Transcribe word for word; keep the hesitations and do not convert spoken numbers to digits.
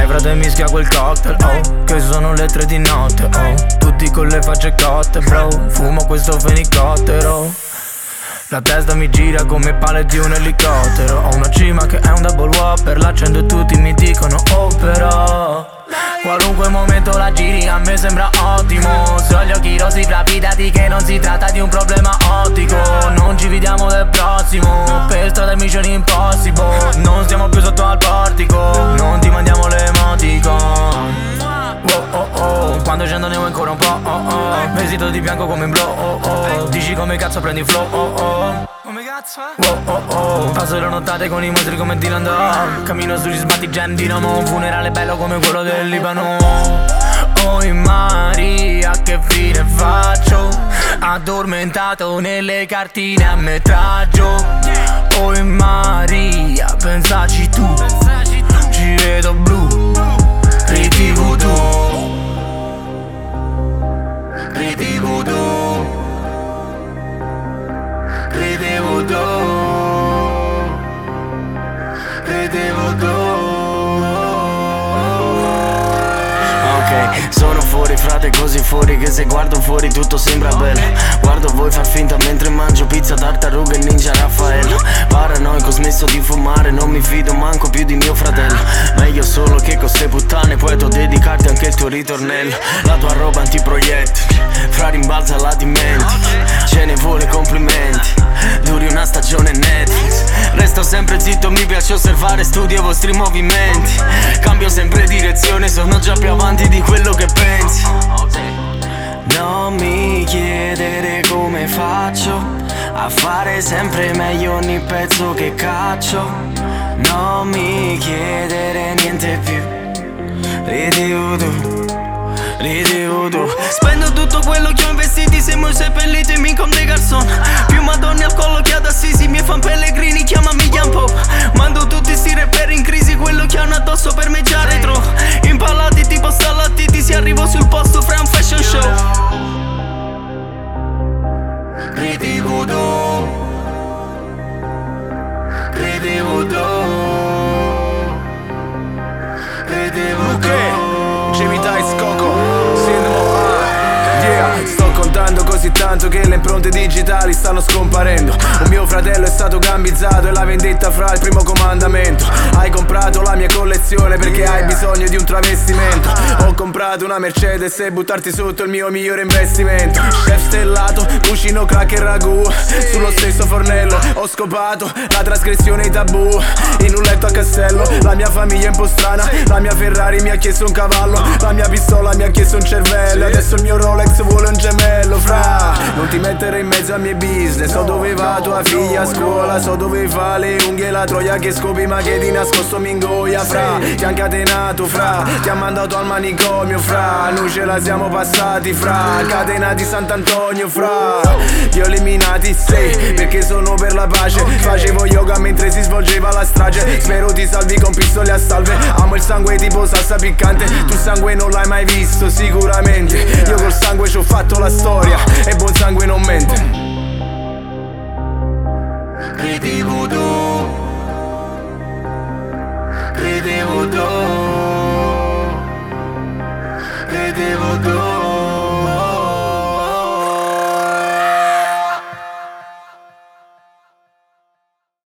frate mischia quel cocktail, oh, che sono le tre di notte, oh, tutti con le facce cotte, bro, fumo questo fenicottero. La testa mi gira come pale di un elicottero. Ho una cima che è un double whopper, l'accendo e tutti mi dicono oh però qualunque momento la giri a me sembra ottimo. Se ho gli occhi rossi fidati che non si tratta di un problema ottico. Non ci vediamo del prossimo, per strada Mission Impossible. Non stiamo più sotto al portico, non ti mandiamo le emoticon. Oh oh oh, quando scendo ne vuoi ancora un po', oh oh. Vestito di bianco come in blu, oh oh. Dici come cazzo prendi flow, oh oh. Come cazzo è? Oh oh oh, passo le nottate con i mostri come Dylan Dog. Cammino sugli sbatti gen dinamo, un funerale bello come quello del Libano. Oh Maria, che fine faccio? Addormentato nelle cartine a metraggio. Oh Maria, pensaci tu, ci vedo blu. Riti voodoo, riti voodoo, riti voodoo, riti voodoo. Ok, sono fuori frate, così fuori che se guardo fuori tutto sembra bello. Guardo voi far finta mentre mangio pizza, tartaruga e ninja Raffaello. Paranoico, smesso di fumare, non mi fido manco più di mio fratello. Meglio solo che con ste puttane poeto dedicarti anche il tuo ritornello. La tua roba antiproiettili, fra rimbalza la dimenti. Ce ne vuole complimenti, duri una stagione Netflix. Resto sempre zitto, mi piace osservare, studio i vostri movimenti. Cambio sempre direzione, sono già più avanti di quello che pensi. Non mi chiedere come faccio a fare sempre meglio ogni pezzo che caccio. Non mi chiedere niente più. Riti voodoo, riti voodoo. Spendo tutto quello che ho investiti, siamo seppelliti in con dei garçon. Più madonne al collo che ad Assisi, miei fan pellegrini, chiamami Young Pop. Mando tutti sti rapper in crisi, quello che hanno addosso per me già retro. Impalati tipo stalattiti, si arrivo sul posto fra un fashion show. Riti voodoo, riti voodoo, riti voodoo. Jamie Tights, Coco, Sindrome A, yeah. Sto contando così tanto che le impronte digitali stanno scomparendo. Un mio fratello è stato gambizzato e la vendetta fra il primo comandamento. Hai comprato la mia collezione perché hai bisogno di un travestimento. Ho comprato una Mercedes e buttarti sotto il mio migliore investimento. Chef stellato, cucino crack e ragù sullo stesso fornello. Ho scopato la trasgressione e i tabù in un letto a Castello. La mia famiglia è un po' strana, la mia Ferrari mi ha chiesto un cavallo, la mia pistola mi ha chiesto un cervello. Adesso il mio Rolex vuole un gemello. Fra, non ti mettere in mezzo ai miei business. So dove va tua figlia a scuola, so dove fa le unghie la troia che scopi ma che di nascosto mi ingoia. Fra, ti ha incatenato, fra, ti ha mandato al manicomio. Fra, noi ce la siamo passati, fra, catena di Sant'Antonio. Fra, li ho eliminati, sì, perché sono per la pace. Facevo yoga mentre si svolgeva la strage. Spero ti salvi con pistole a salve. Amo il sangue tipo salsa piccante. Tu sangue non l'hai mai visto sicuramente. Io col sangue ci ho fatto la storia e buon sangue non mente. Riti voodoo, riti voodoo, riti voodoo.